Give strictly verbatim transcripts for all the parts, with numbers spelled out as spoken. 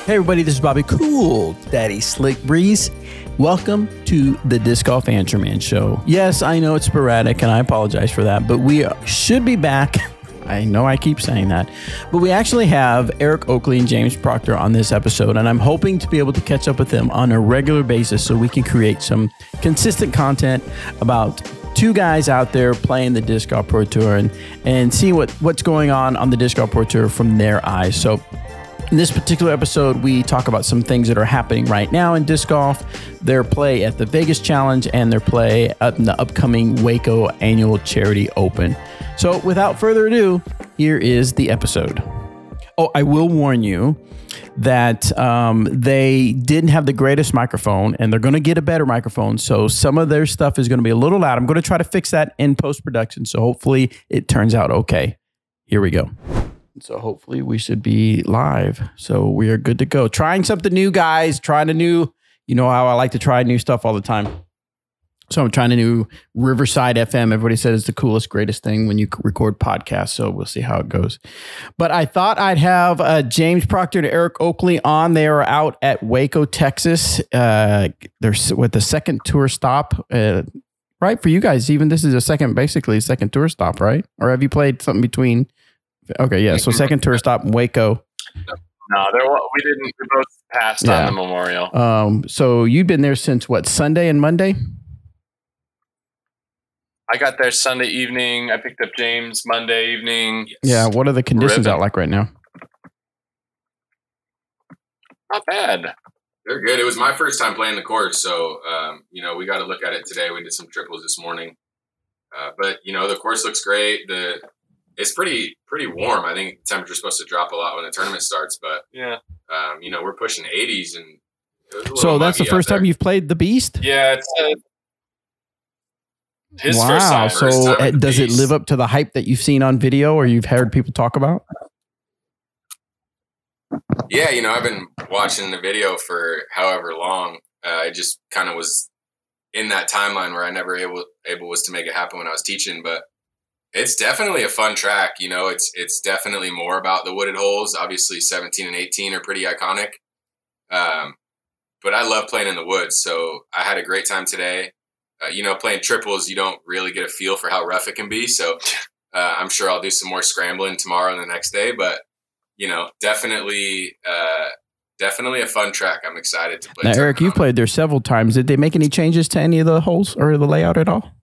Hey everybody, this is Bobby Cool Daddy Slick Breeze. Welcome to the Disc Golf Answer Man Show. Yes, I know it's sporadic and I apologize for that, but we should be back. I know I keep saying that, but we actually have Eric Oakley and James Proctor on this episode, and I'm hoping to be able to catch up with them on a regular basis so we can create some consistent content about two guys out there playing the Disc Golf Pro Tour and, and see what, what's going on on the Disc Golf Pro Tour from their eyes. So in this particular episode, we talk about some things that are happening right now in disc golf, their play at the Vegas Challenge, and their play at the upcoming Waco Annual Charity Open. So without further ado, here is the episode. Oh, I will warn you that um, they didn't have the greatest microphone, and they're going to get a better microphone. So some of their stuff is going to be a little loud. I'm going to try to fix that in post-production, so hopefully it turns out okay. Here we go. So hopefully we should be live. So we are good to go. Trying something new, guys. Trying a new, you know how I like to try new stuff all the time. So I'm trying a new Riverside F M. Everybody said it's the coolest, greatest thing when you record podcasts. So we'll see how it goes. But I thought I'd have uh, James Proctor and Eric Oakley on. They are out at Waco, Texas. Uh, they're with the second tour stop. Uh, right? For you guys, even this is a second, basically second tour stop, right? Or have you played something between? Okay, yeah. So second tour stop in Waco. No, there we didn't. We both passed yeah. on the Memorial. Um, so you've been there since what, Sunday and Monday? I got there Sunday evening. I picked up James Monday evening. Yes. Yeah. What are the conditions Ribbon. out like right now? Not bad. They're good. It was my first time playing the course, so um, you know we got to look at it today. We did some triples this morning, uh, but you know the course looks great. The It's pretty pretty warm. I think the temperature's supposed to drop a lot when the tournament starts, but yeah, um, you know we're pushing eighties, and so that's the first time you've played the Beast. Yeah, it's uh, his wow. first time. So first time does it live up to the hype that you've seen on video or you've heard people talk about? Yeah, you know I've been watching the video for however long. Uh, I just kind of was in that timeline where I never able able was to make it happen when I was teaching, but. It's definitely a fun track. You know, it's it's definitely more about the wooded holes. Obviously, seventeen and eighteen are pretty iconic. Um, but I love playing in the woods, so I had a great time today. Uh, you know, playing triples, you don't really get a feel for how rough it can be. So uh, I'm sure I'll do some more scrambling tomorrow and the next day. But, you know, definitely uh, definitely a fun track. I'm excited to play. Now, Eric, you've played there several times. Did they make any changes to any of the holes or the layout at all?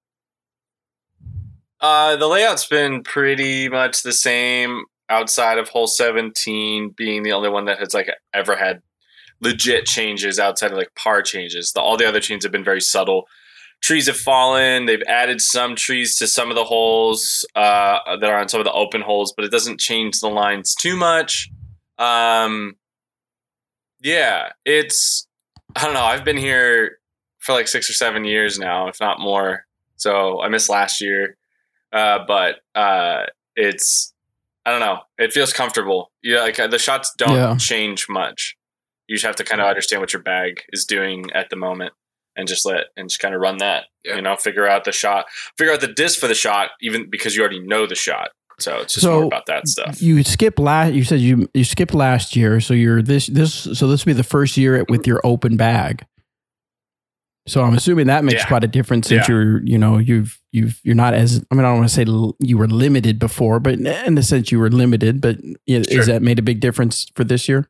Uh, the layout's been pretty much the same outside of hole seventeen being the only one that has like ever had legit changes outside of like par changes. The, all the other changes have been very subtle. Trees have fallen. They've added some trees to some of the holes uh, that are on some of the open holes, but it doesn't change the lines too much. Um, yeah, it's, I don't know. I've been here for like six or seven years now, if not more. So I missed last year. Uh, but uh, it's, I don't know. It feels comfortable. Yeah, like the shots don't yeah. change much. You just have to kind of understand what your bag is doing at the moment, and just let and just kind of run that. Yeah. You know, figure out the shot, figure out the disc for the shot, even because you already know the shot. So it's just so more about that stuff. You skipped last. You said you you skipped last year, so you're this this. So this will be the first year with your open bag. So I'm assuming that makes yeah. quite a difference since yeah. you're, you know, you've, you've, you're not as, I mean, I don't want to say l- you were limited before, but in the sense you were limited, but is, sure. is that made a big difference for this year?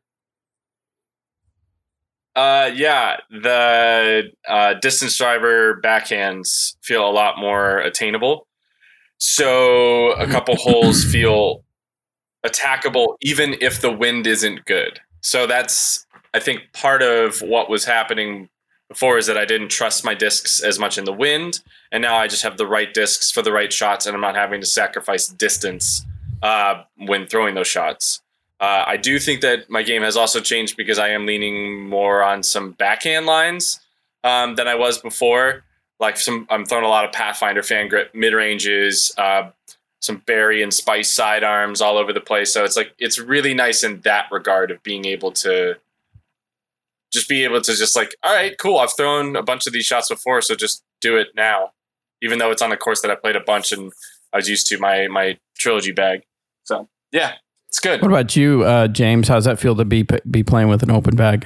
Uh, yeah, the uh, distance driver backhands feel a lot more attainable. So a couple holes feel attackable, even if the wind isn't good. So that's, I think, part of what was happening before is that I didn't trust my discs as much in the wind, and now I just have the right discs for the right shots, and I'm not having to sacrifice distance uh, when throwing those shots. Uh, I do think that my game has also changed because I am leaning more on some backhand lines um, than I was before. Like some, I'm throwing a lot of Pathfinder fan grip mid ranges, uh, some Berry and Spice sidearms all over the place. So it's like it's really nice in that regard of being able to. Just be able to just like, all right, cool. I've thrown a bunch of these shots before, so just do it now. Even though it's on a course that I played a bunch and I was used to my my trilogy bag. So yeah, it's good. What about you, uh, James? How's that feel to be be playing with an open bag?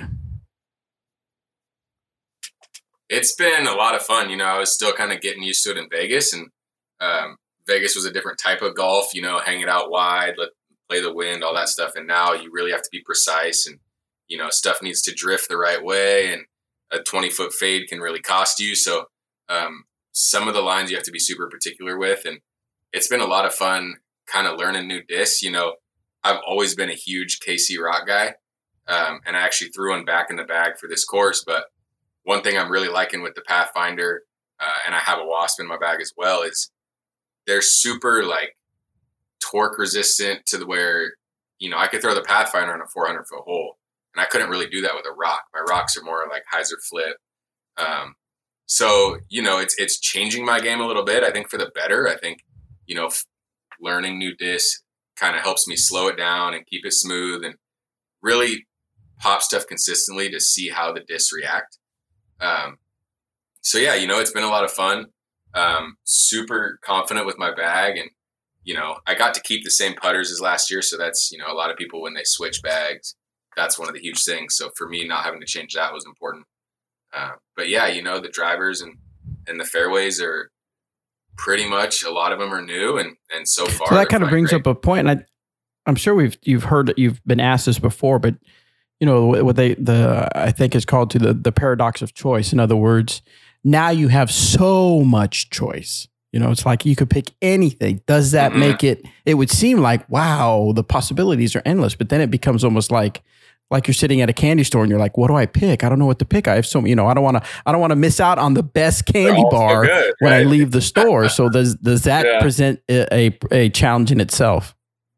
It's been a lot of fun. You know, I was still kind of getting used to it in Vegas, and um, Vegas was a different type of golf. You know, hang it out wide, let play the wind, all that stuff. And now you really have to be precise, and you know, stuff needs to drift the right way, and a twenty foot fade can really cost you. So um, some of the lines you have to be super particular with, and it's been a lot of fun kind of learning new discs. You know, I've always been a huge K C Rock guy, um, and I actually threw one back in the bag for this course. But one thing I'm really liking with the Pathfinder, uh, and I have a Wasp in my bag as well, is they're super like torque resistant to the where, you know, I could throw the Pathfinder on a four hundred foot hole, and I couldn't really do that with a rock. My rocks are more like hyzer flip. Um, so, you know, it's, it's changing my game a little bit, I think, for the better. I think, you know, f- learning new discs kind of helps me slow it down and keep it smooth and really pop stuff consistently to see how the discs react. Um, so yeah, you know, it's been a lot of fun. Um, super confident with my bag, and, you know, I got to keep the same putters as last year. So that's, you know, a lot of people when they switch bags, that's one of the huge things. So for me, not having to change that was important. Uh, but yeah, you know, the drivers and, and the fairways are pretty much, a lot of them are new, and, and so far. So that kind of brings great. up a point, and I, I'm sure we've, you've heard, you've been asked this before, but you know, what they, the, I think is called to the, the paradox of choice. In other words, now you have so much choice, you know, it's like you could pick anything. Does that mm-hmm. make it, it would seem like, wow, the possibilities are endless, but then it becomes almost like, like you're sitting at a candy store and you're like, what do I pick? I don't know what to pick. I have so, you know, I don't want to, I don't want to miss out on the best candy bar so good, when right? I leave the store. So does, does that yeah. present a, a, a challenge in itself?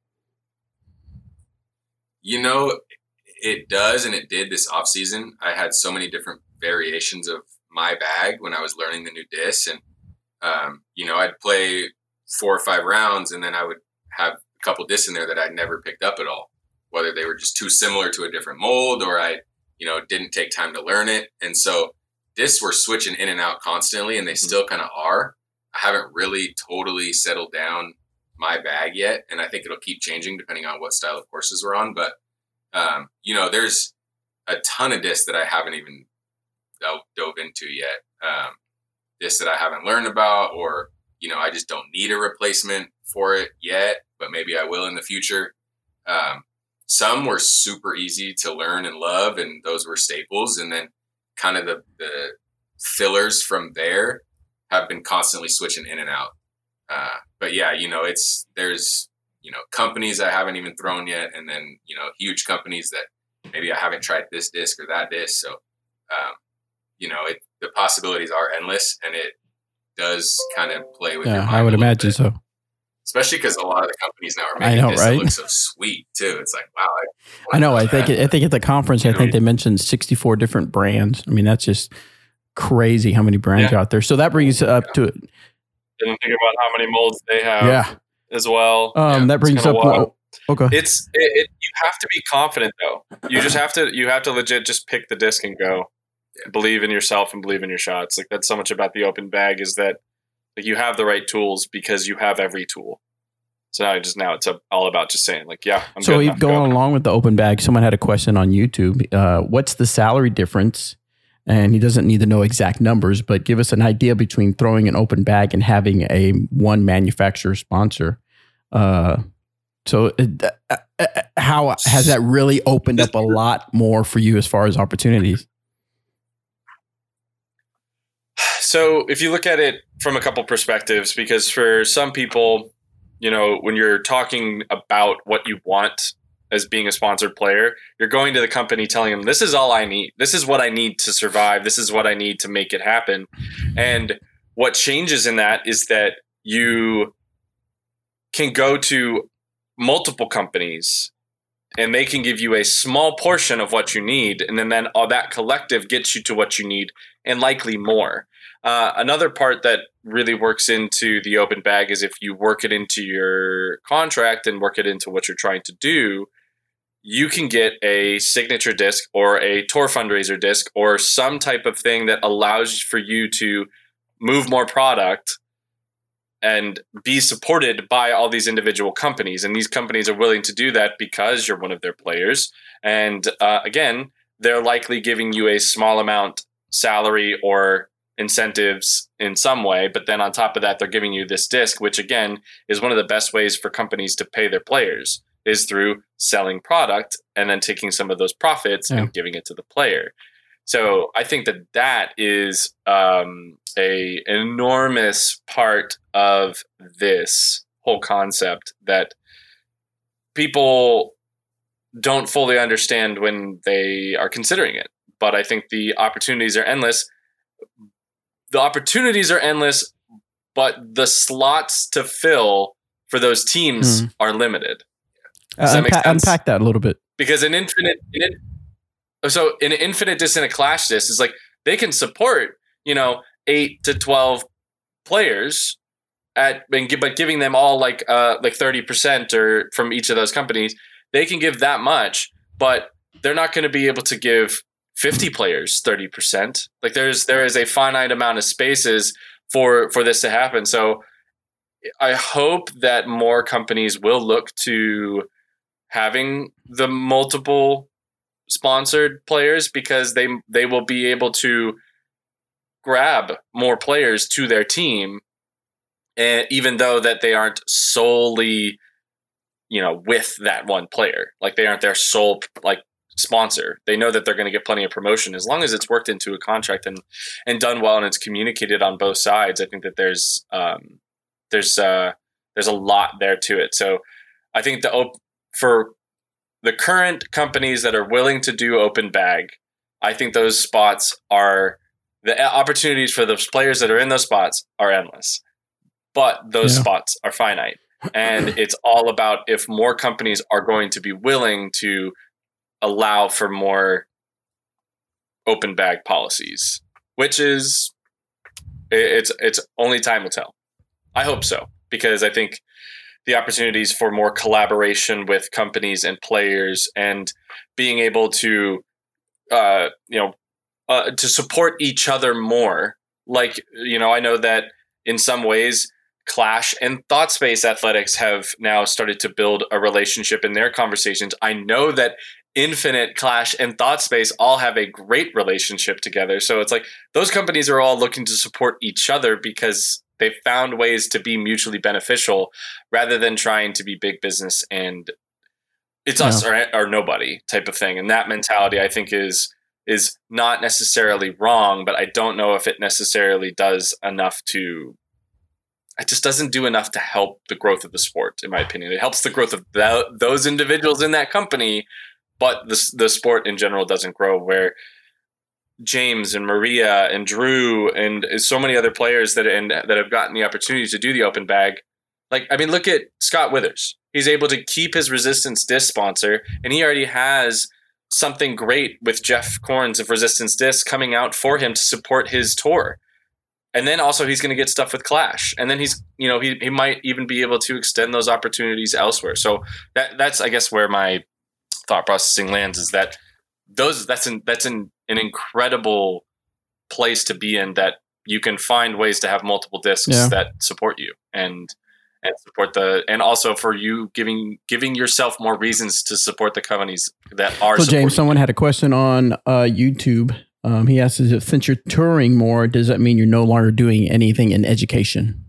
You know, it does, and it did this off season. I had so many different variations of my bag when I was learning the new discs, and um, you know, I'd play four or five rounds, and then I would have a couple discs in there that I'd never picked up at all, whether they were just too similar to a different mold, or I, you know, didn't take time to learn it. And so discs were switching in and out constantly, and they still kind of are. I haven't really totally settled down my bag yet, and I think it'll keep changing depending on what style of courses we're on. But Um, you know, there's a ton of discs that I haven't even dove, dove into yet. Um, discs that I haven't learned about, or, you know, I just don't need a replacement for it yet, but maybe I will in the future. Um, some were super easy to learn and love, and those were staples. And then kind of the, the fillers from there have been constantly switching in and out. Uh, but yeah, you know, it's, there's, you know, companies I haven't even thrown yet. And then, you know, huge companies that maybe I haven't tried this disc or that disc. So, um, you know, it, the possibilities are endless, and it does kind of play with yeah, your mind. I would imagine bit. so. Especially because a lot of the companies now are making I know, discs right? that look so sweet too. It's like, wow. I, I know. I think, I think at the conference, you I think know, they mentioned sixty-four different brands. I mean, that's just crazy how many brands yeah. out there. So that brings up yeah. to it. Didn't think about how many molds they have. Yeah. As well. Um, yeah, that brings up. Wild. Okay. It's it, it. You have to be confident though. You just have to. You have to legit just pick the disc and go. Yeah. Believe in yourself and believe in your shots. Like that's so much about the open bag is that like you have the right tools because you have every tool. So now just now it's a, all about just saying like yeah. I'm so good going along with the open bag, someone had a question on YouTube. Uh, what's the salary difference? And he doesn't need to know exact numbers, but give us an idea between throwing an open bag and having a one manufacturer sponsor. Uh, so uh, uh, how has that really opened up a lot more for you as far as opportunities? So if you look at it from a couple perspectives, because for some people, you know, when you're talking about what you want as being a sponsored player, you're going to the company telling them, this is all I need. This is what I need to survive. This is what I need to make it happen. And what changes in that is that you can go to multiple companies and they can give you a small portion of what you need. And then, then all that collective gets you to what you need and likely more. Uh, another part that really works into the open bag is if you work it into your contract and work it into what you're trying to do, you can get a signature disc or a tour fundraiser disc or some type of thing that allows for you to move more product and be supported by all these individual companies. And these companies are willing to do that because you're one of their players. And uh, again, they're likely giving you a small amount salary or incentives in some way. But then on top of that, they're giving you this disc, which again is one of the best ways for companies to pay their players, is through selling product and then taking some of those profits yeah. and giving it to the player. So I think that that is um, a enormous part of this whole concept that people don't fully understand when they are considering it. But I think the opportunities are endless. The opportunities are endless, but the slots to fill for those teams mm. are limited. Does uh, that make unpa- sense? Unpack that a little bit. Because an infinite... In, So in an infinite disc and a clash disc is like they can support, you know, eight to twelve players at, but giving them all like uh like thirty percent or from each of those companies, they can give that much, but they're not going to be able to give fifty players thirty percent. Like there's there is a finite amount of spaces for for this to happen. So I hope that more companies will look to having the multiple sponsored players, because they they will be able to grab more players to their team, and even though that they aren't solely, you know, with that one player, like they aren't their sole like sponsor. They know that they're going to get plenty of promotion as long as it's worked into a contract and and done well and it's communicated on both sides. I think that there's um there's uh there's a lot there to it. So I think the op- for the current companies that are willing to do open bag, I think those spots are the opportunities for those players that are in those spots are endless, but those yeah. spots are finite. And it's all about if more companies are going to be willing to allow for more open bag policies, which is it's, it's only time will tell. I hope so, because I think the opportunities for more collaboration with companies and players and being able to, uh, you know, uh, to support each other more. Like, you know, I know that in some ways Clash and ThoughtSpace Athletics have now started to build a relationship in their conversations. I know that Infinite, Clash, and ThoughtSpace all have a great relationship together. So it's like those companies are all looking to support each other because they found ways to be mutually beneficial rather than trying to be big business and it's yeah. us or, or nobody type of thing. And that mentality, I think, is is not necessarily wrong, but I don't know if it necessarily does enough to. It just doesn't do enough to help the growth of the sport, in my opinion. It helps the growth of the, those individuals in that company, but the the sport in general doesn't grow. Where James and Maria and Drew and so many other players that and that have gotten the opportunity to do the open bag. Like, I mean, look at Scott Withers. He's able to keep his Resistance Disc sponsor, and he already has something great with Jeff Corns of Resistance Disc coming out for him to support his tour. And then also he's going to get stuff with Clash. And then he's, you know, he he might even be able to extend those opportunities elsewhere. So that that's, I guess, where my thought processing lands is that those that's an that's an, an incredible place to be in, that you can find ways to have multiple discs yeah. that support you and and support the and also for you giving giving yourself more reasons to support the companies that are. So James, someone you. had a question on uh, YouTube. Um, he asks, if since you're touring more, does that mean you're no longer doing anything in education?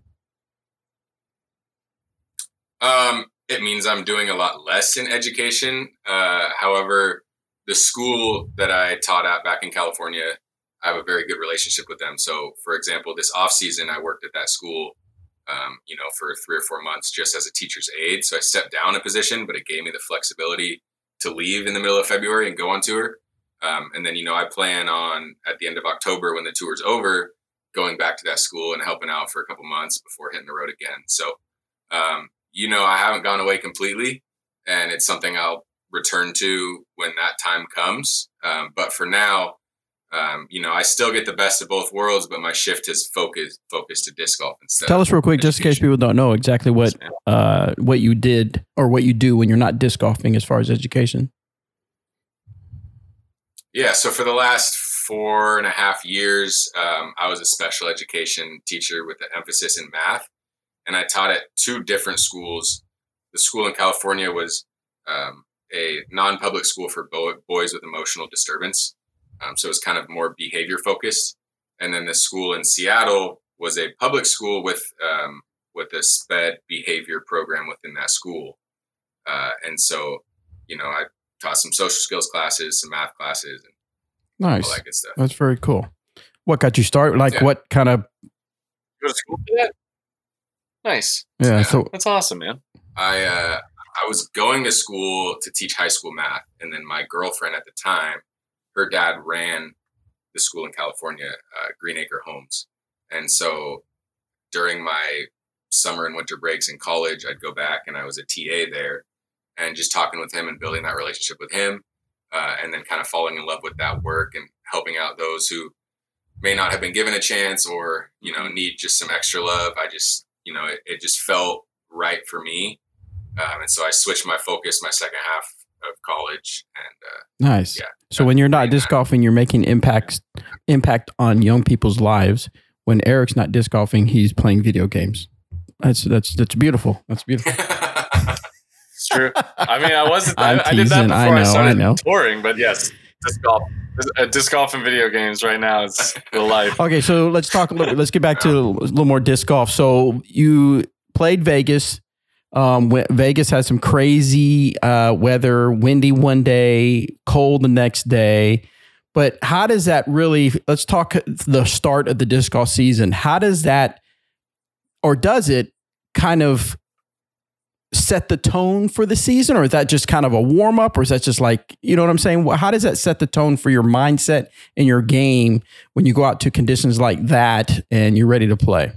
Um, it means I'm doing a lot less in education. Uh, however, the school that I taught at back in California, I have a very good relationship with them. So, for example, this off season, I worked at that school, um, you know, for three or four months just as a teacher's aide. So I stepped down a position, but it gave me the flexibility to leave in the middle of February and go on tour. Um, and then, you know, I plan on at the end of October, when the tour's over, going back to that school and helping out for a couple months before hitting the road again. So, um, you know, I haven't gone away completely, and it's something I'll return to when that time comes. Um, but for now, um, you know, I still get the best of both worlds, but my shift has focused focused to disc golf instead. Tell us real quick, just in case people don't know exactly what uh, what you did or what you do when you're not disc golfing as far as education. Yeah, so for the last four and a half years, um, I was a special education teacher with an emphasis in math. and I taught at two different schools. The school in California was um, a non-public school for bo- boys with emotional disturbance. Um, so it's kind of more behavior focused. And then the school in Seattle was a public school with um, with a SPED behavior program within that school. Uh, and so, you know, I taught some social skills classes, some math classes, and nice. all that good stuff. That's very cool. What got you started? Like Yeah. what kind of? Go to school for that? Nice. Yeah. Yeah. So That's awesome, man. I uh, I was going to school to teach high school math, and then my girlfriend at the time, her dad ran the school in California, uh, Greenacre Homes, and so during my summer and winter breaks in college, I'd go back and I was a T A there, and just talking with him and building that relationship with him, uh, and then kind of falling in love with that work and helping out those who may not have been given a chance or, you know, need just some extra love. I just, you know, it, it just felt right for me. Um, and so I switched my focus my second half of college. And uh, nice. yeah. So when you're not Yeah. disc golfing, you're making impacts impact on young people's lives. When Eric's not disc golfing, he's playing video games. That's that's that's beautiful. That's beautiful. It's true. I mean, I wasn't. I, I'm I did that teasing. before I I, know, I started know. touring, but yes, disc golf, uh, disc golf and video games right now is the life. Okay, so let's talk a little. Let's get back to a little more disc golf. So you played Vegas. Um, wh- Vegas had some crazy uh, weather, windy one day, cold the next day. But how does that really? Let's talk the start of the disc golf season. How does that, or does it, kind of set the tone for the season, or is that just kind of a warm up, or is that just like, you know what I'm saying? How does that set the tone for your mindset and your game when you go out to conditions like that and you're ready to play?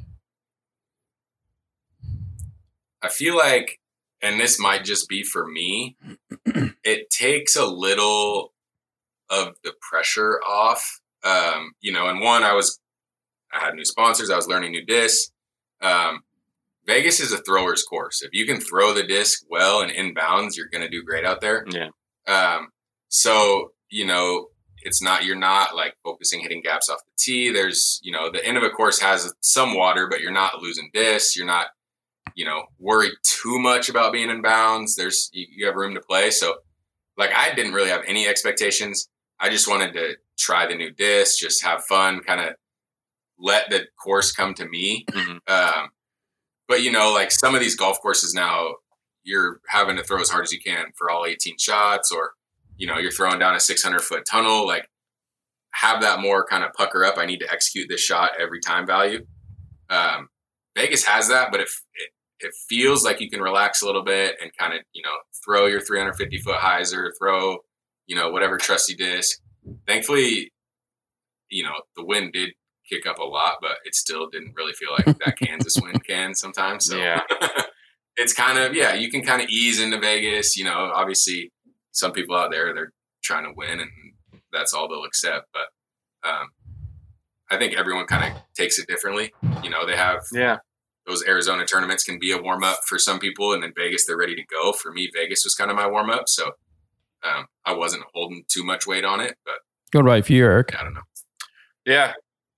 I feel like, and this might just be for me, it takes a little of the pressure off. Um, you know, and one, I was, I had new sponsors. I was learning new discs. Um, Vegas is a thrower's course. If you can throw the disc well and inbounds, you're going to do great out there. Yeah. Um, so, you know, it's not, you're not like focusing hitting gaps off the tee. There's, you know, the end of a course has some water, but you're not losing discs. You're not, you know, worried too much about being in bounds. There's, you, you have room to play. So like, I didn't really have any expectations. I just wanted to try the new disc, just have fun, kind of let the course come to me. Mm-hmm. Um, but you know, like some of these golf courses now, you're having to throw as hard as you can for all eighteen shots, or, you know, you're throwing down a six hundred foot tunnel. Like, have that more kind of pucker up. I need to execute this shot every time value. Um, Vegas has that, but it, it it feels like you can relax a little bit and kind of, you know, throw your three hundred fifty foot hyzer, throw, you know, whatever trusty disc. Thankfully, you know, the wind did kick up a lot, but it still didn't really feel like that Kansas wind can sometimes. So Yeah. it's kind of, yeah, you can kind of ease into Vegas. You know, obviously some people out there, they're trying to win and that's all they'll accept. But um, I think everyone kind of takes it differently. You know, they have Yeah. those Arizona tournaments can be a warm up for some people, and then Vegas, they're ready to go. For me, Vegas was kind of my warm up. So um, I wasn't holding too much weight on it, but Good right for you, Eric. I don't know. Yeah.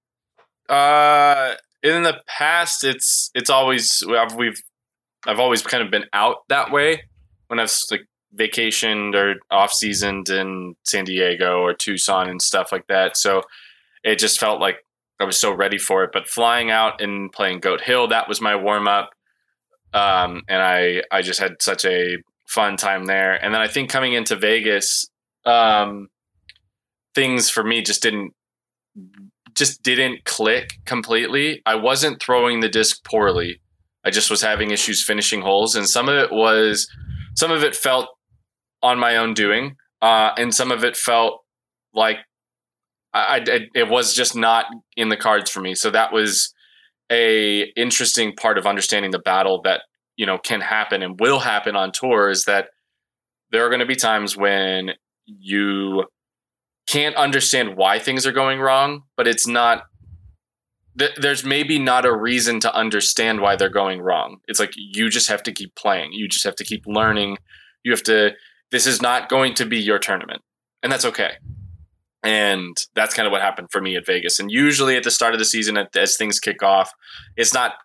Uh, in the past, it's it's always I've, we've I've always kind of been out that way when I've like vacationed or off seasoned in San Diego or Tucson and stuff like that. So it just felt like I was so ready for it. But flying out and playing Goat Hill, that was my warm up, um, and I I just had such a fun time there. And then I think coming into Vegas, um, things for me just didn't. just didn't click completely. I wasn't throwing the disc poorly. I just was having issues finishing holes. And some of it was, some of it felt on my own doing. Uh, and some of it felt like I, I, it was just not in the cards for me. So that was a interesting part of understanding the battle that, you know, can happen and will happen on tour, is that there are going to be times when you can't understand why things are going wrong, but it's not, th- there's maybe not a reason to understand why they're going wrong. It's like, you just have to keep playing. You just have to keep learning. You have to, this is not going to be your tournament, and that's okay. And that's kind of what happened for me at Vegas. And usually at the start of the season, as things kick off, it's not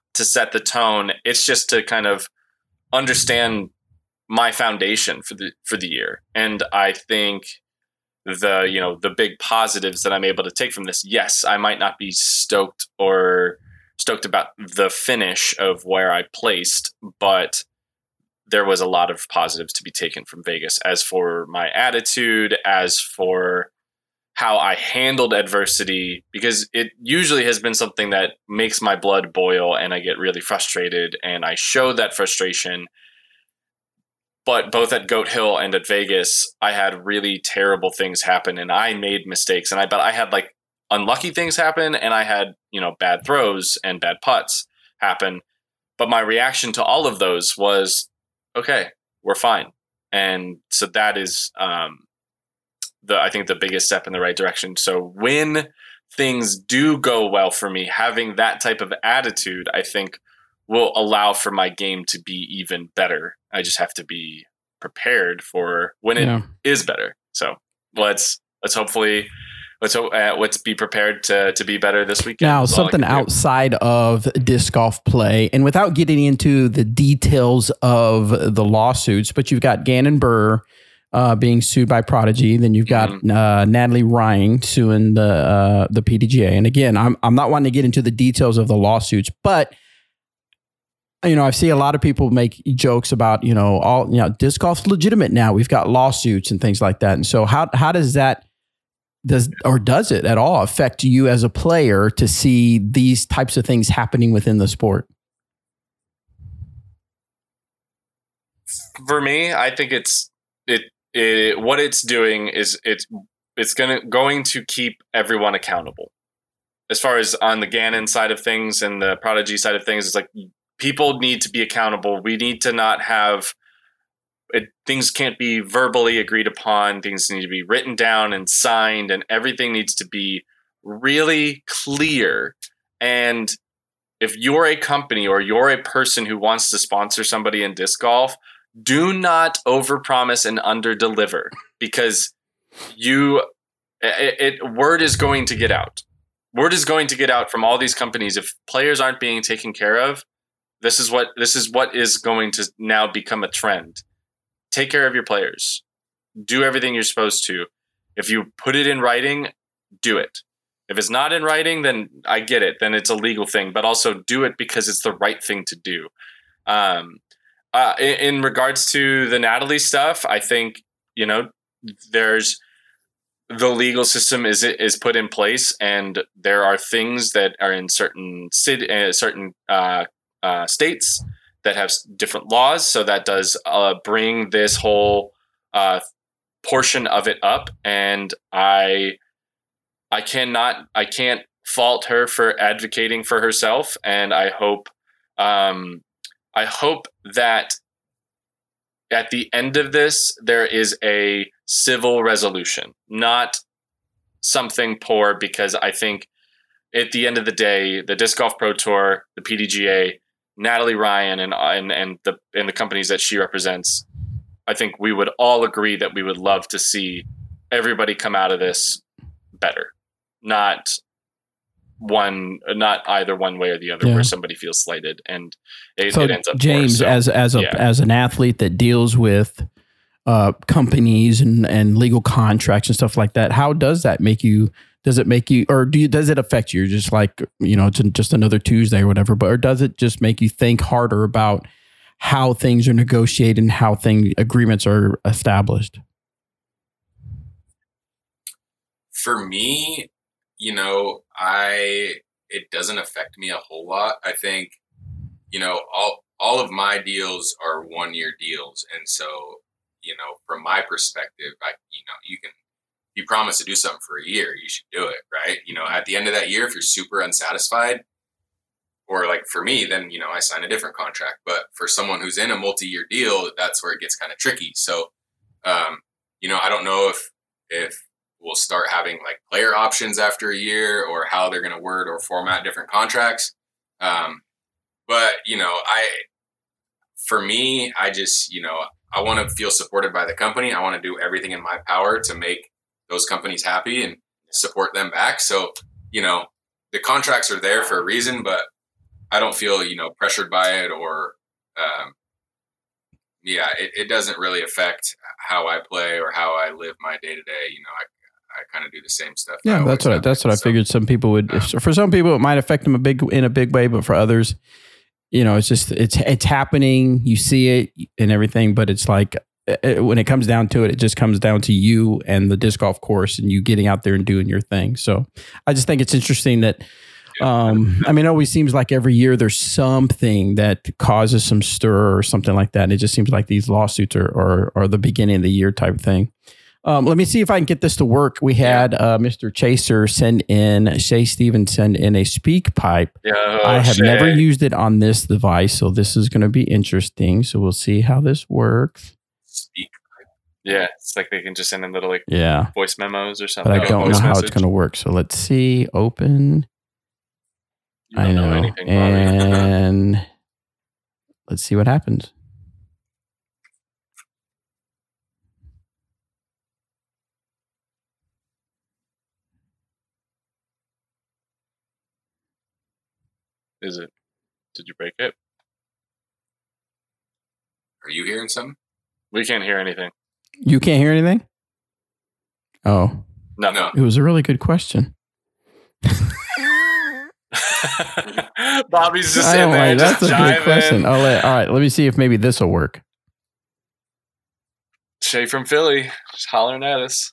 to set the tone. It's just to kind of understand my foundation for the for the year. And I think the you know the big positives that I'm able to take from this. Yes, I might not be stoked or stoked about the finish of where I placed, but there was a lot of positives to be taken from Vegas. As for my attitude, as for how I handled adversity, because it usually has been something that makes my blood boil and I get really frustrated, and I show that frustration. But both at Goat Hill and at Vegas, I had really terrible things happen and I made mistakes. And I bet I had like unlucky things happen, and I had, you know, bad throws and bad putts happen. But my reaction to all of those was, okay, we're fine. And so that is, um, the I think the biggest step in the right direction. So when things do go well for me, having that type of attitude, I think will allow for my game to be even better. I just have to be prepared for when it yeah. is better. So let's let's hopefully let's hope, uh, let's be prepared to to be better this weekend. Now, something outside of disc golf play, and without getting into the details of the lawsuits, but you've got Gannon Buhr uh, being sued by Prodigy, then you've got mm-hmm. uh, Natalie Ryan suing the uh, the P D G A. And again, I'm I'm not wanting to get into the details of the lawsuits, but you know, I see a lot of people make jokes about, you know, all, you know, disc golf's legitimate now. We've got lawsuits and things like that. And so how how does that, does or does it at all affect you as a player to see these types of things happening within the sport? For me, I think it's, it, it what it's doing is it's, it's gonna, going to keep everyone accountable. As far as on the Gannon side of things and the Prodigy side of things, it's like, people need to be accountable. We need to not have it, things can't be verbally agreed upon. Things need to be written down and signed, and everything needs to be really clear. And if you're a company or you're a person who wants to sponsor somebody in disc golf, do not overpromise and underdeliver, because you it, it word is going to get out. Word is going to get out from all these companies. If players aren't being taken care of, This is what this is what is going to now become a trend. Take care of your players. Do everything you're supposed to. If you put it in writing, do it. If it's not in writing, then I get it. Then it's a legal thing. But also do it because it's the right thing to do. Um, uh, in, in regards to the Natalie stuff, I think, you know, there's the legal system is is put in place, and there are things that are in certain city, uh, certain. Uh, Uh, states that have different laws. So that does uh, bring this whole uh, portion of it up. And I, I cannot, I can't fault her for advocating for herself. And I hope, um, I hope that at the end of this, there is a civil resolution, not something poor, because I think at the end of the day, the Disc Golf Pro Tour, the P D G A, Natalie Ryan and and and the and the companies that she represents, I think we would all agree that we would love to see everybody come out of this better, not one, not either one way or the other, yeah. where somebody feels slighted and it, so it ends up. James, so, as as a yeah. as an athlete that deals with uh, companies and and legal contracts and stuff like that, how does that make you? Does it make you, or do you, does it affect you? You're just like, you know, it's just another Tuesday or whatever, but, or does it just make you think harder about how things are negotiated and how thing agreements are established? For me, you know, I, it doesn't affect me a whole lot. I think, you know, all, all of my deals are one year deals. And so, you know, from my perspective, I, you know, you can, you promise to do something for a year, you should do it, right? You know, at the end of that year, if you're super unsatisfied, or like for me, then, you know, I sign a different contract. But for someone who's in a multi-year deal, that's where it gets kind of tricky. So, um, you know, I don't know if, if we'll start having like player options after a year, or how they're going to word or format different contracts. Um, but, you know, I, for me, I just, you know, I want to feel supported by the company. I want to do everything in my power to make those companies happy and support them back. So, you know, the contracts are there for a reason, but I don't feel, you know, pressured by it or, um, yeah, it, it doesn't really affect how I play or how I live my day to day. You know, I, I kind of do the same stuff. Yeah, that's what I, that's what I figured. Some people would, um, if, for some people, it might affect them a big in a big way, but for others, you know, it's just it's it's happening. You see it and everything, but it's like it, when it comes down to it, it just comes down to you and the disc golf course and you getting out there and doing your thing. So I just think it's interesting that. Um, I mean, it always seems like every year there's something that causes some stir or something like that. And it just seems like these lawsuits are, are, are the beginning of the year type of thing. Um, let me see if I can get this to work. We had uh, Mister Chaser send in, Shay Stevens send in a speak pipe. Yo, I have Shay. never used it on this device, so this is going to be interesting. So we'll see how this works. Speak. Yeah, it's like they can just send in little like yeah. voice memos or something. But I don't voice know how message. it's going to work. So let's see. Open. You don't I know. anything, Bobby. And let's see what happens. Is it? Did you break it? Are you hearing something? We can't hear anything. You can't hear anything? Oh. No. No. It was a really good question. Bobby's just I sitting don't there like, just that's a jiving. good question. I'll let, all right, let me see if maybe this will work. Shay from Philly, just hollering at us.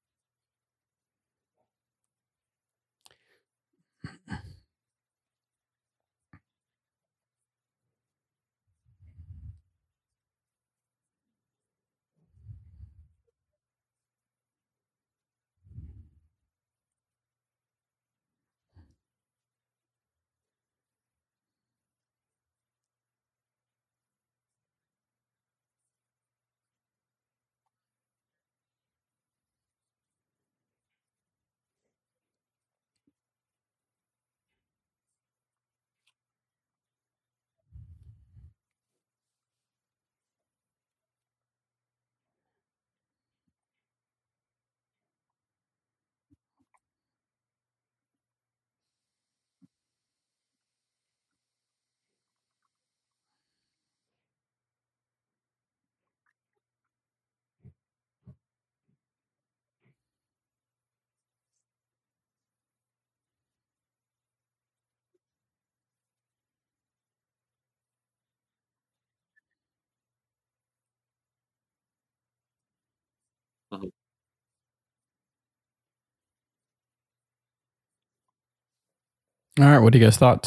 Mhm. All right, what do you guys thoughts?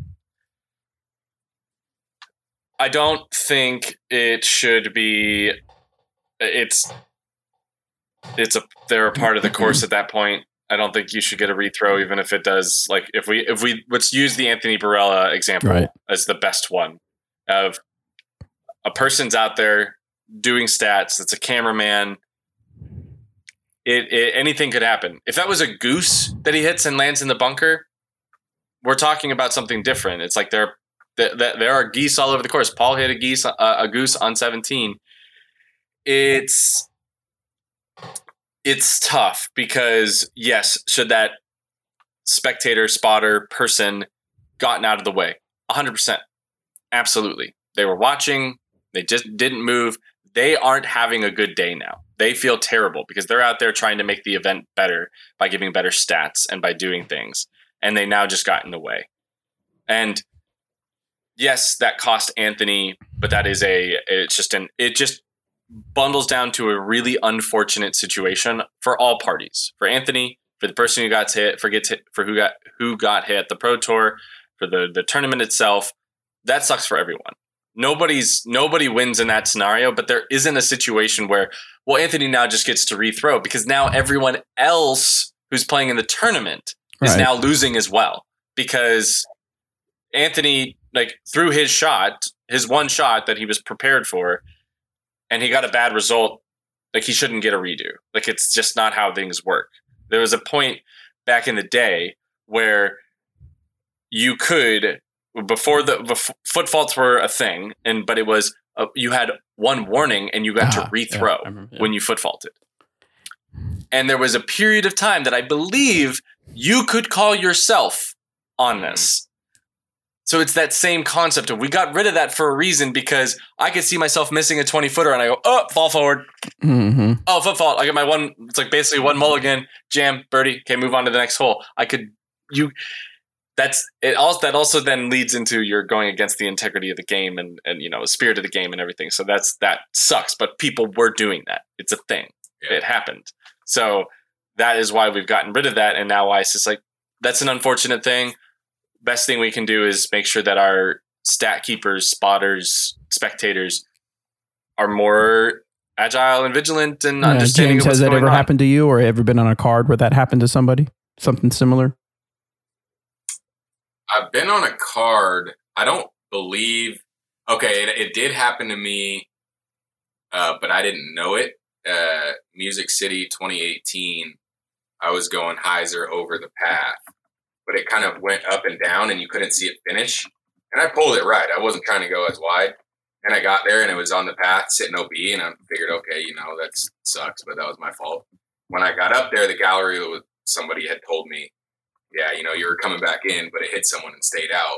I don't think it should be. It's it's a they're a part of the course at that point. I don't think you should get a rethrow, even if it does. Like if we if we let's use the Anthony Barella example Right. as the best one of a person's out there doing stats. It's a cameraman. It, it anything could happen. If that was a goose that he hits and lands in the bunker, we're talking about something different. It's like there there, there are geese all over the course. Paul hit a geese uh, a goose on seventeen. It's it's tough because yes, should that spectator, spotter, person gotten out of the way? one hundred percent. Absolutely. They were watching. They just didn't move. They aren't having a good day now. They feel terrible because they're out there trying to make the event better by giving better stats and by doing things. And they now just got in the way. And yes, that cost Anthony, but that is a, it's just an, it just bundles down to a really unfortunate situation for all parties. For Anthony, for the person who got hit, for gets hit, for who got who got hit at the Pro Tour, for the the tournament itself. That sucks for everyone. Nobody's nobody wins in that scenario, but there isn't a situation where, well, Anthony now just gets to rethrow because now everyone else who's playing in the tournament is Right. now losing as well because Anthony, like, threw his shot, his one shot that he was prepared for, and he got a bad result. Like, he shouldn't get a redo. Like, it's just not how things work. There was a point back in the day where you could, before the before, foot faults were a thing, and but it was uh, you had one warning and you got Ah, to rethrow yeah, I remember, yeah. when you foot faulted. And there was a period of time that I believe you could call yourself on this. So it's that same concept of we got rid of that for a reason because I could see myself missing a twenty footer and I go, oh, fall forward. Mm-hmm. Oh, foot fault. I get my one. It's like basically one mulligan, jam, birdie. Okay, move on to the next hole. I could, you, that's it. Also, that also then leads into you're going against the integrity of the game and, and, you know, the spirit of the game and everything. So that's, that sucks. But people were doing that. It's a thing. Yeah. It happened. So that is why we've gotten rid of that. And now Ice is like, that's an unfortunate thing. Best thing we can do is make sure that our stat keepers, spotters, spectators are more agile and vigilant and yeah, understanding. James, of what's has that going ever on. happened to you or ever been on a card where that happened to somebody? Something similar? I've been on a card. I don't believe. Okay, it, it did happen to me, uh, but I didn't know it. Uh, Music City twenty eighteen. I was going hyzer over the path, but it kind of went up and down and you couldn't see it finish. And I pulled it right. I wasn't trying to go as wide. And I got there and it was on the path sitting O B and I figured, okay, you know, that sucks, but that was my fault. When I got up there, the gallery, was, somebody had told me, yeah, you know, you were coming back in, but it hit someone and stayed out.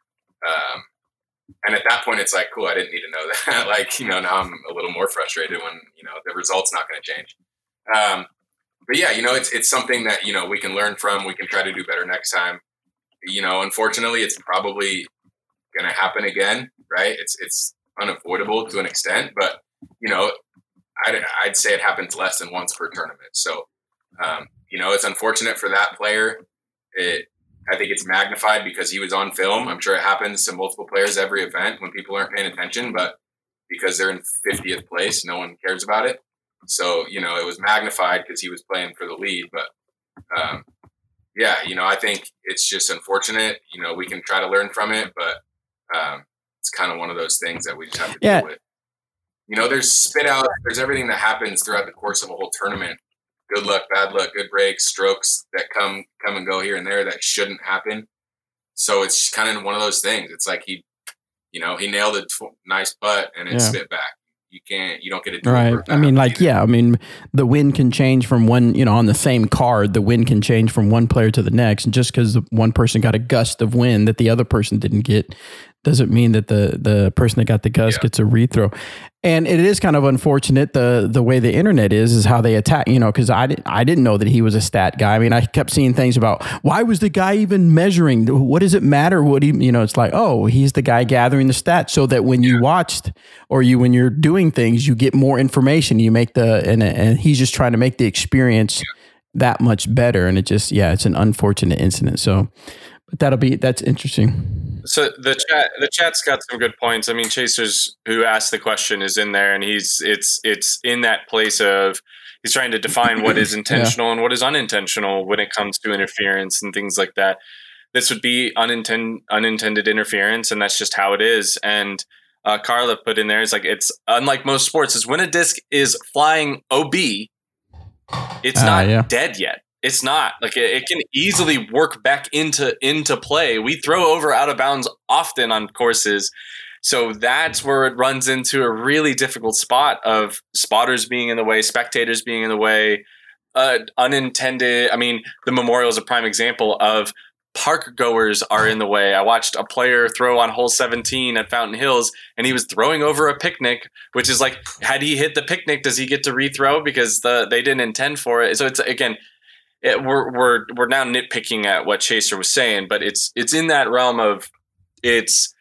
Um, and at that point, it's like, cool, I didn't need to know that. Like, you know, now I'm a little more frustrated when, you know, the result's not going to change. Um, But yeah, you know, it's it's something that, you know, we can learn from. We can try to do better next time. You know, unfortunately, it's probably going to happen again, right? It's it's unavoidable to an extent, but, you know, I'd, I'd say it happens less than once per tournament. So, um, you know, it's unfortunate for that player. It I think it's magnified because he was on film. I'm sure it happens to multiple players every event when people aren't paying attention, but because they're in fiftieth place, no one cares about it. So, you know, it was magnified because he was playing for the lead. But, um, yeah, you know, I think it's just unfortunate. You know, we can try to learn from it, but um, it's kind of one of those things that we just have to yeah. deal with. You know, there's spit out, there's everything that happens throughout the course of a whole tournament. Good luck, bad luck, good breaks, strokes that come come and go here and there that shouldn't happen. So it's kind of one of those things. It's like he, you know, he nailed a tw- nice putt and it Yeah. spit back. You can't, you don't get to do Right. it. I mean, like, yeah, I mean, the wind can change from one, you know, on the same card, the wind can change from one player to the next. And just because one person got a gust of wind that the other person didn't get, doesn't mean that the the person that got the gust yeah. gets a rethrow. And it is kind of unfortunate the the way the internet is, is how they attack, you know, because I, didn't I didn't know that he was a stat guy. I mean, I kept seeing things about why was the guy even measuring? What does it matter? What he, you know, it's like, oh, he's the guy gathering the stats so that when you watched or you when you're doing things, you get more information. You make the and and he's just trying to make the experience that much better. And it just, yeah, it's an unfortunate incident. So, but that'll be that's interesting. So the chat, the chat's got some good points. I mean, Chasers, who asked the question, is in there, and he's it's it's in that place of he's trying to define what is intentional yeah. and what is unintentional when it comes to interference and things like that. This would be unintended unintended interference, and that's just how it is. And uh, Carla put in there, it's like it's unlike most sports. Is when a disc is flying O B, it's uh, not yeah. dead yet. It's not like it, it can easily work back into into play. We throw over out of bounds often on courses. So that's where it runs into a really difficult spot of spotters being in the way, spectators being in the way, uh, unintended. I mean, the Memorial is a prime example of park goers are in the way. I watched a player throw on hole seventeen at Fountain Hills, and he was throwing over a picnic, which is like, had he hit the picnic, does he get to rethrow because the they didn't intend for it? So it's, again, It, we're we're we're now nitpicking at what Chaser was saying, but it's it's in that realm of it's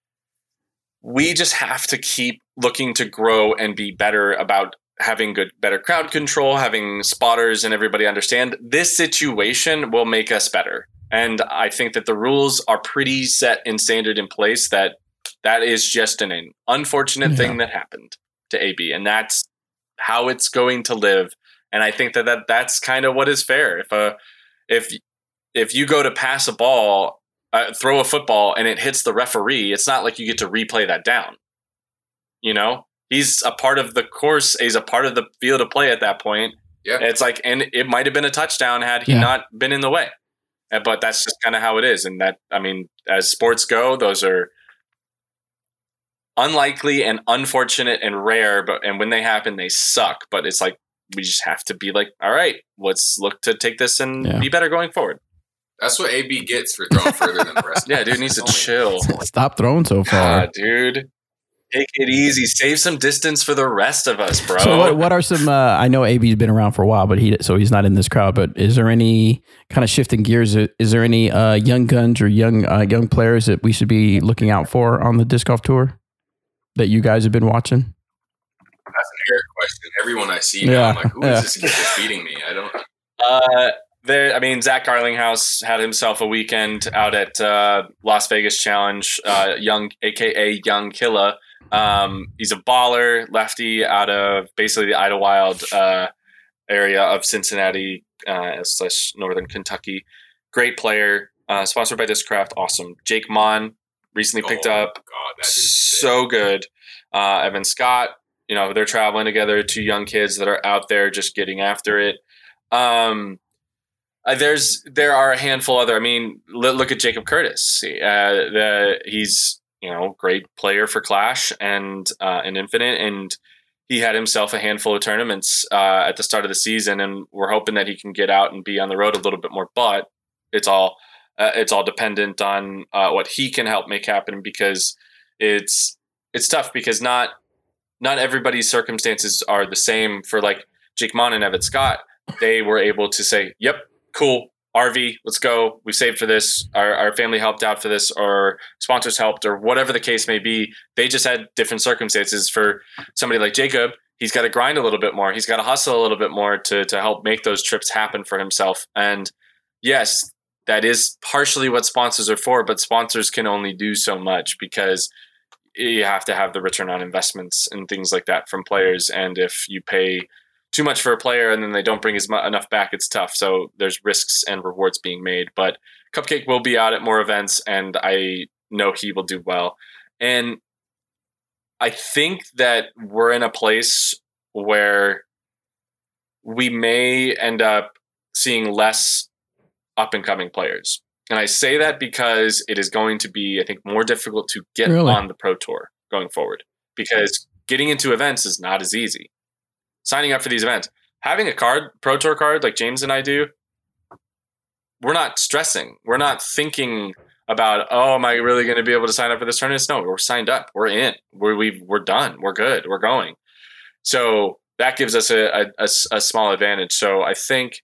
we just have to keep looking to grow and be better about having good better crowd control, having spotters and everybody understand this situation will make us better. And I think that the rules are pretty set and standard in place that that is just an, an unfortunate yeah. thing that happened to A B, and that's how it's going to live. And I think that, that that's kind of what is fair. If a, if if you go to pass a ball, uh, throw a football, and it hits the referee, it's not like you get to replay that down. You know, he's a part of the course. He's a part of the field of play at that point. Yeah, it's like, and it might have been a touchdown had he yeah. not been in the way. But that's just kind of how it is. And that, I mean, as sports go, those are unlikely and unfortunate and rare. But and when they happen, they suck. But it's like, we just have to be like, all right, let's look to take this and yeah. be better going forward. That's what A B gets for throwing further than the rest. Yeah, dude needs to chill. Stop throwing so far. God, dude. Take it easy. Save some distance for the rest of us, bro. So what, what are some, uh, I know A B's been around for a while, but he, so he's not in this crowd, but is there any kind of shifting gears? Is there any uh, young guns or young, uh, young players that we should be looking out for on the disc golf tour that you guys have been watching? That's an Eric question. Everyone I see now, Yeah. I'm like, who is Yeah. this kid that's beating me? I don't Uh, there. I mean, Zach Garlinghouse had himself a weekend out at uh, Las Vegas Challenge. Uh, young, aka Young Killa. Um, he's a baller, lefty out of basically the Idlewild uh, area of Cincinnati uh, slash Northern Kentucky. Great player. Uh, sponsored by Discraft. Awesome. Jake Mon recently picked oh, up. God, that dude's sick. So good. Uh, Evan Scott. You know, they're traveling together. Two young kids that are out there just getting after it. Um, uh, there's there are a handful other. I mean, look, look at Jacob Curtis. Uh, the, he's you know great player for Clash and uh, and Infinite, and he had himself a handful of tournaments uh, at the start of the season, and we're hoping that he can get out and be on the road a little bit more. But it's all uh, it's all dependent on uh, what he can help make happen, because it's it's tough because not not everybody's circumstances are the same. For like Jake Mon and Evan Scott, they were able to say, yep, cool, R V, let's go. We saved for this. Our, our family helped out for this, or sponsors helped, or whatever the case may be. They just had different circumstances. For somebody like Jacob, he's got to grind a little bit more. He's got to hustle a little bit more to, to help make those trips happen for himself. And yes, that is partially what sponsors are for, but sponsors can only do so much because you have to have the return on investments and things like that from players. And if you pay too much for a player and then they don't bring as much enough back, it's tough. So there's risks and rewards being made. But Cupcake will be out at more events, and I know he will do well. And I think that we're in a place where we may end up seeing less up and coming players. And I say that because it is going to be, I think, more difficult to get Really? on the Pro Tour going forward, because getting into events is not as easy. Signing up for these events, having a card, Pro Tour card, like James and I do, we're not stressing. We're not thinking about, oh, am I really going to be able to sign up for this tournament? No, we're signed up. We're in. We're we've, we're done. We're good. We're going. So that gives us a, a, a, a small advantage. So I think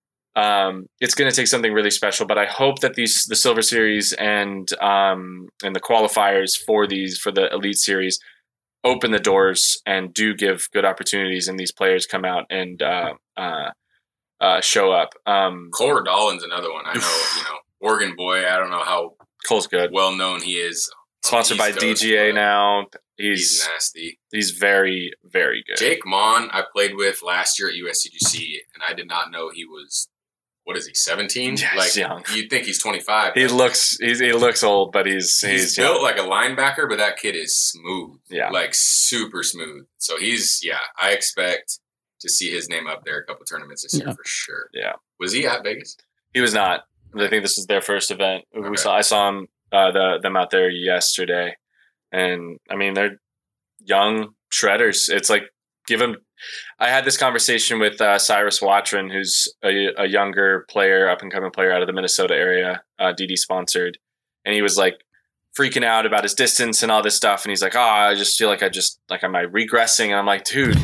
um, it's going to take something really special. But I hope that these the Silver Series and um, and the qualifiers for these for the Elite Series open the doors and do give good opportunities, and these players come out and uh, uh, uh, show up. Um, Cole Dollin's another one. I know, you know, Oregon boy. I don't know how Cole's good. well known he is. Sponsored by D G A now. He's He's nasty. he's very, very good. Jake Mon, I played with last year at U S C G C, and I did not know he was. What is he? seventeen? Yeah, like he's young. You'd think he's twenty-five. He but looks he's, he looks old, but he's He's, he's, built young. like a linebacker, but that kid is smooth. Yeah. Like super smooth. So he's, yeah, I expect to see his name up there a couple tournaments this year Yeah. for sure. Yeah. Was he at Vegas? He was not. I think this was their first event. We Okay. saw I saw him uh, the them out there yesterday, and I mean they're young shredders. It's like give them. I had this conversation with uh, Cyrus Watron, who's a, a younger player, up and coming player out of the Minnesota area, uh, D D sponsored, and he was like freaking out about his distance and all this stuff. And he's like, "Oh, I just feel like I just like am I regressing?" And I'm like, "Dude,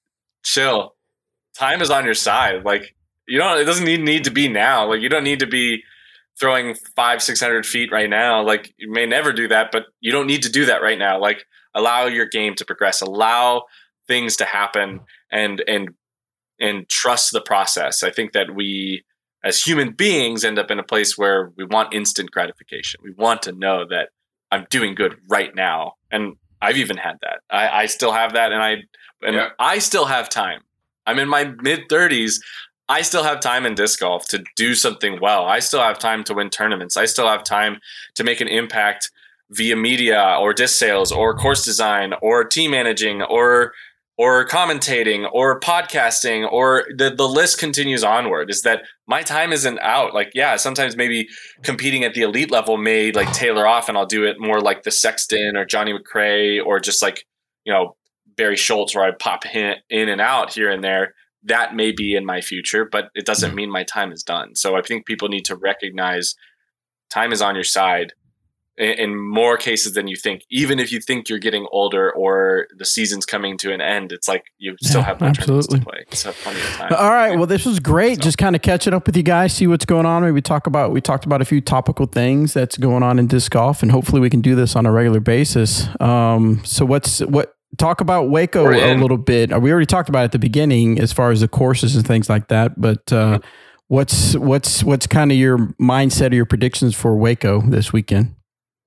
chill. Time is on your side. Like you don't. It doesn't need need to be now. Like you don't need to be throwing five, six hundred feet right now. Like you may never do that, but you don't need to do that right now. Like allow your game to progress. Allow things to happen and and and trust the process. I think that we as human beings end up in a place where we want instant gratification. We want to know that I'm doing good right now. And I've even had that. I, I still have that, and I and Yeah. I still have time. I'm in my mid thirties. I still have time in disc golf to do something well. I still have time to win tournaments. I still have time to make an impact via media or disc sales or course design or team managing or or commentating or podcasting, or the, the list continues onward. Is that my time isn't out. Like, yeah, sometimes maybe competing at the elite level may like tailor off, and I'll do it more like the Sexton or Johnny McRae or just like, you know, Barry Schultz, where I pop in, in and out here and there. that may be in my future, but it doesn't mean my time is done. So I think people need to recognize time is on your side in, in more cases than you think. Even if you think you're getting older or the season's coming to an end, it's like you still Yeah, have more tournaments absolutely. to play. So plenty of time. All right. Well, this was great. So- Just kind of catching up with you guys, see what's going on. Maybe we talk about we talked about a few topical things that's going on in disc golf, and hopefully we can do this on a regular basis. Um, so what's what? Talk about Waco We're a in. little bit. We already talked about it at the beginning as far as the courses and things like that. But uh, what's what's what's kind of your mindset or your predictions for Waco this weekend?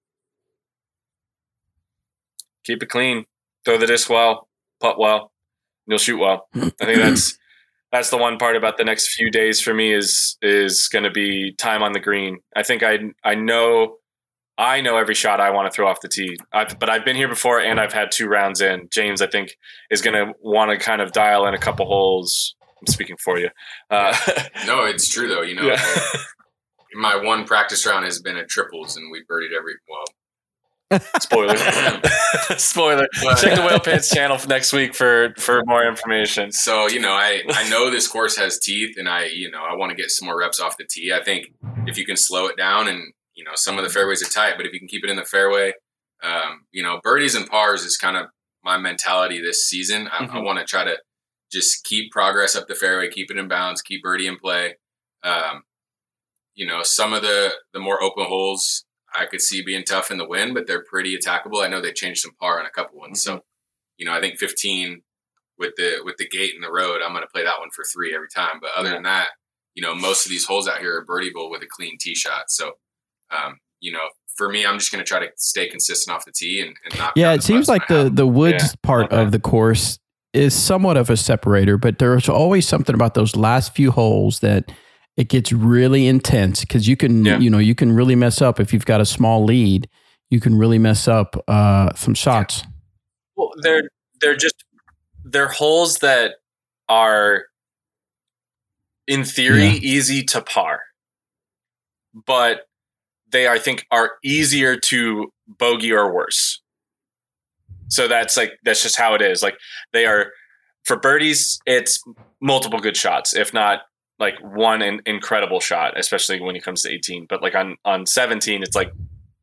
Keep it clean. Throw the disc well. Putt well. And you'll shoot well. I think that's that's the one part about the next few days for me is is going to be time on the green. I think I I know I know every shot I want to throw off the tee. I've, but I've been here before and I've had two rounds in. James, I think, is going to want to kind of dial in a couple holes. I'm speaking for you. Uh, No, it's true though. You know, Yeah. my one practice round has been at triples, and we birdied every well. spoiler. Spoiler. But- Check the Whale Pants channel for next week for, for more information. So you know, I I know this course has teeth, and I you know I want to get some more reps off the tee. I think if you can slow it down, and you know some of the fairways are tight, but if you can keep it in the fairway, um, you know birdies and pars is kind of my mentality this season. I, Mm-hmm. I want to try to just keep progress up the fairway, keep it in bounds, keep birdie in play. Um, you know, some of the the more open holes I could see being tough in the wind, but they're pretty attackable. I know they changed some par on a couple ones, Mm-hmm. so you know I think fifteen with the with the gate in the road, I'm going to play that one for three every time. But other Yeah. than that, you know, most of these holes out here are birdieable with a clean tee shot. So, um, you know, for me, I'm just going to try to stay consistent off the tee and, and not. Yeah, it seems like the the woods Yeah, part love of that. the course is somewhat of a separator, but there's always something about those last few holes that it gets really intense because you can Yeah. you know you can really mess up if you've got a small lead. You can really mess up uh, some shots. Well, they're they're just they're holes that are in theory Yeah. easy to par, but they I think are easier to bogey or worse. So that's like that's just how it is. Like they are for birdies, it's multiple good shots, if not like one in, incredible shot, especially when it comes to eighteen. But like on on seventeen, it's like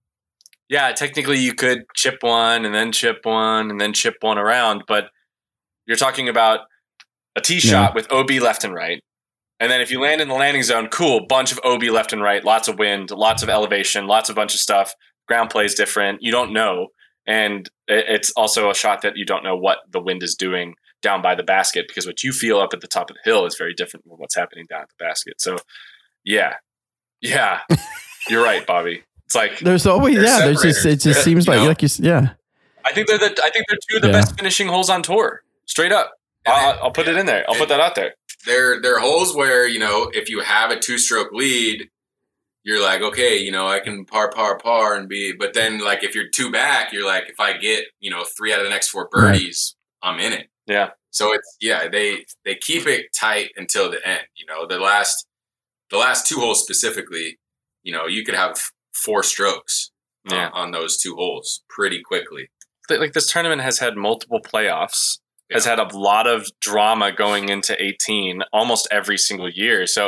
yeah, technically you could chip one and then chip one and then chip one around, but you're talking about a tee shot Yeah. with O B left and right. And then if you land in the landing zone, cool, bunch of O B left and right, lots of wind, lots of elevation, lots of bunch of stuff. Ground play is different. You don't know. And it- it's also a shot that you don't know what the wind is doing down by the basket because what you feel up at the top of the hill is very different from what's happening down at the basket. So, yeah. Yeah. You're right, Bobby. It's like There's always They're yeah. There's just it just separators. seems You like know? like you s- yeah. I think they're the I think they're two of the Yeah. best finishing holes on tour. Straight up. I'll, I'll put it in there. I'll put that out there. They're they're holes where you know if you have a two stroke lead, you're like okay, you know I can par par par and be. But then like if you're two back, you're like if I get you know three out of the next four birdies, I'm in it. Yeah. So it's yeah they they keep it tight until the end. You know the last the last two holes specifically, you know you could have four strokes uh, Yeah. on those two holes pretty quickly. Th- Like this tournament has had multiple playoffs, has Yeah. had a lot of drama going into eighteen almost every single year. So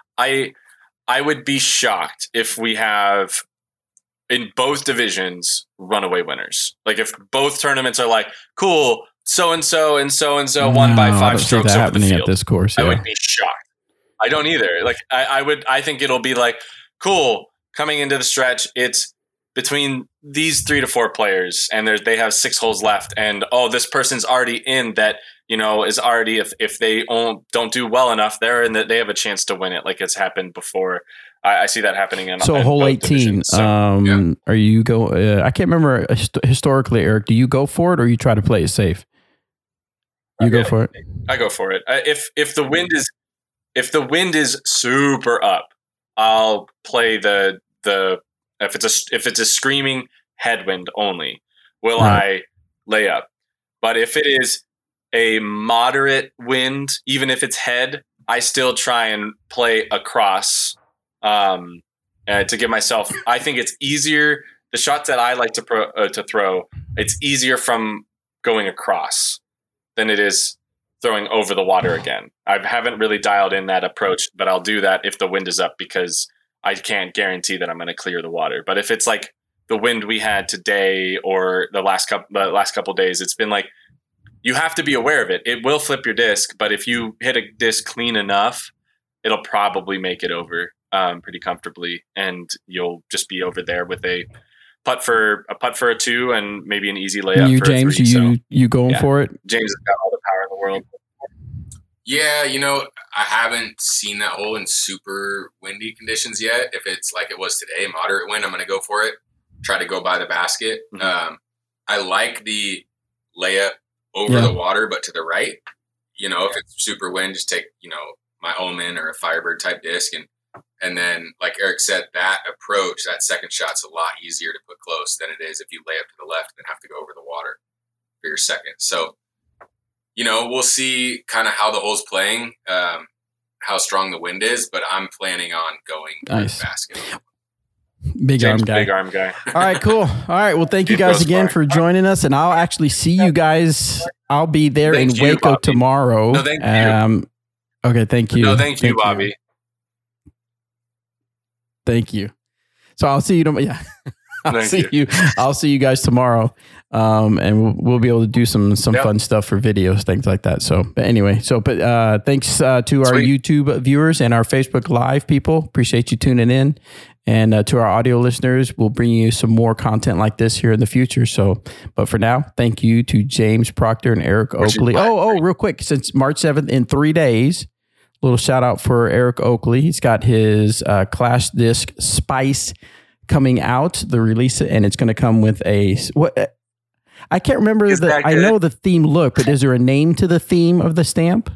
I I would be shocked if we have in both divisions runaway winners. Like if both tournaments are like, cool, so and so and so and so won by No, I five don't see strokes that over the happening field. at this course. I Yeah. would be shocked. I don't either. Like I, I would I think it'll be like, cool, coming into the stretch, it's between these three to four players and there's they have six holes left and oh this person's already in that, you know, is already if if they don't, don't do well enough, they're in that they have a chance to win it like it's happened before. I, I see that happening in So in hole both eighteen. divisions. So, um, yeah. Are you go? Uh, I can't remember hist- historically, Eric. Do you go for it or you try to play it safe? You go Yeah. for it. I go for it. I, if if the wind is if the wind is super up, I'll play the the if it's a if it's a screaming headwind only, will Right. I lay up? But if it is a moderate wind, even if it's head, I still try and play across um, uh, to give myself. I think it's easier. The shots that I like to pro, uh, to throw, it's easier from going across than it is throwing over the water again. I haven't really dialed in that approach, but I'll do that if the wind is up because I can't guarantee that I'm going to clear the water. But if it's like the wind we had today or the last couple the last couple days, it's been like you have to be aware of it. It will flip your disc, but if you hit a disc clean enough, it'll probably make it over um, pretty comfortably, and you'll just be over there with a putt for a putt for a two and maybe an easy layup. You, for James, a three, you so, you going yeah. for it? James has got all the power in the world. Yeah, you know, I haven't seen that hole in super windy conditions yet. If it's like it was today, moderate wind, I'm going to go for it. Try to go by the basket. Mm-hmm. Um, I like the layup over yeah. the water, but to the right. You know, if it's super wind, just take, you know, my Omen or a Firebird type disc. And, and then, like Eric said, that approach, that second shot's a lot easier to put close than it is if you lay up to the left and then have to go over the water for your second. So, you know, we'll see kind of how the hole's playing, um, how strong the wind is, but I'm planning on going nice. to the basket. Big James, arm guy. Big arm guy. All right, cool. All right. Well, thank you guys again for joining us, and I'll actually see you guys. I'll be there thank in you, Waco Bobby. tomorrow. No, thank um, you. Okay, thank you. No, thank you, thank Bobby. You. Thank you. So I'll see you tomorrow. Yeah. I'll Thank see you. you. I'll see you guys tomorrow. Um, and we'll, we'll be able to do some, some yep. fun stuff for videos, things like that. So, but anyway, so, but, uh, thanks, uh, to our Sweet. YouTube viewers and our Facebook Live people. Appreciate you tuning in. And, uh, to our audio listeners, we'll bring you some more content like this here in the future. So, but for now, thank you to James Proctor and Eric Oakley. Oh, oh, real quick, since March seventh in three days, little shout out for Eric Oakley. He's got his, uh, Clash Disc Spice coming out, the release, and it's going to come with a what I can't remember is the I know the theme look, but is there a name to the theme of the stamp?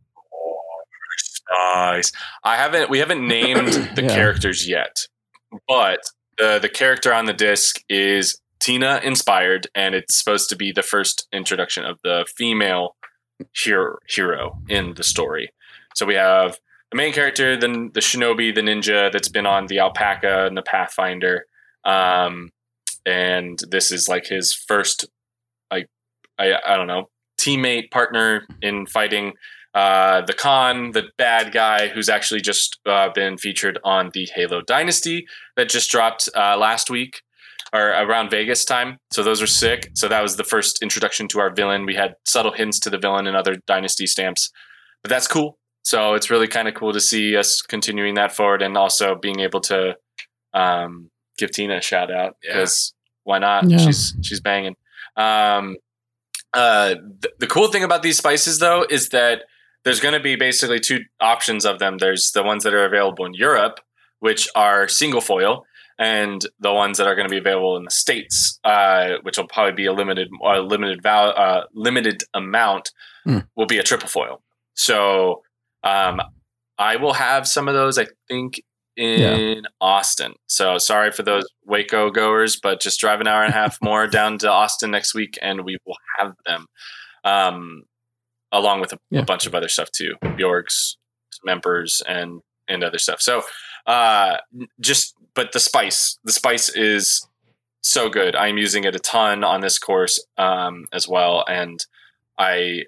Oh, nice. I haven't we haven't named the yeah. characters yet, but the the character on the disc is Tina inspired, and it's supposed to be the first introduction of the female hero hero in the story. So we have the main character, then the shinobi, the ninja that's been on the alpaca and the Pathfinder. Um, and this is like his first, like, I, I don't know, teammate, partner in fighting uh, the Khan, the bad guy who's actually just uh, been featured on the Halo Dynasty that just dropped uh, last week or around Vegas time. So those are sick. So that was the first introduction to our villain. We had subtle hints to the villain in other Dynasty stamps, but that's cool. So it's really kind of cool to see us continuing that forward and also being able to um, give Tina a shout out because yeah. why not? Yeah. She's she's banging. Um, uh, th- the cool thing about these spices, though, is that there's going to be basically two options of them. There's the ones that are available in Europe, which are single foil, and the ones that are going to be available in the States, uh, which will probably be a limited uh, limited val- uh, limited amount, mm. will be a triple foil. So. Um, I will have some of those, I think, in yeah. Austin. So sorry for those Waco goers, but just drive an hour and a half more down to Austin next week, and we will have them, um, along with a, yeah. a bunch of other stuff too, Bjorgs, some Emperors, and and other stuff. So uh, just, but the spice, the spice is so good. I'm using it a ton on this course um, as well, and I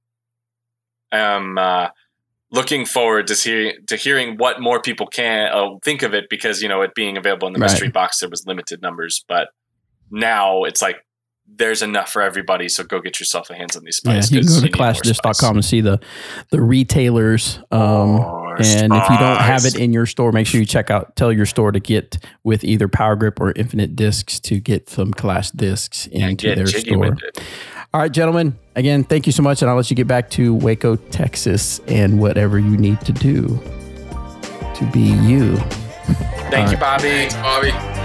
am. Uh, Looking forward to see to hearing what more people can uh, think of it because you know it being available in the mystery right. box there was limited numbers, but now it's like there's enough for everybody. So go get yourself a hands on these spices. Yeah, you can go to clash disc dot com and see the the retailers. Um, oh, and spice. If you don't have it in your store, make sure you check out. Tell your store to get with either Power Grip or Infinite Discs to get some Clash discs into yeah, their store. All right, gentlemen, again, thank you so much. And I'll let you get back to Waco, Texas, and whatever you need to do to be you. Thank All you, right. Bobby. Thanks, Bobby.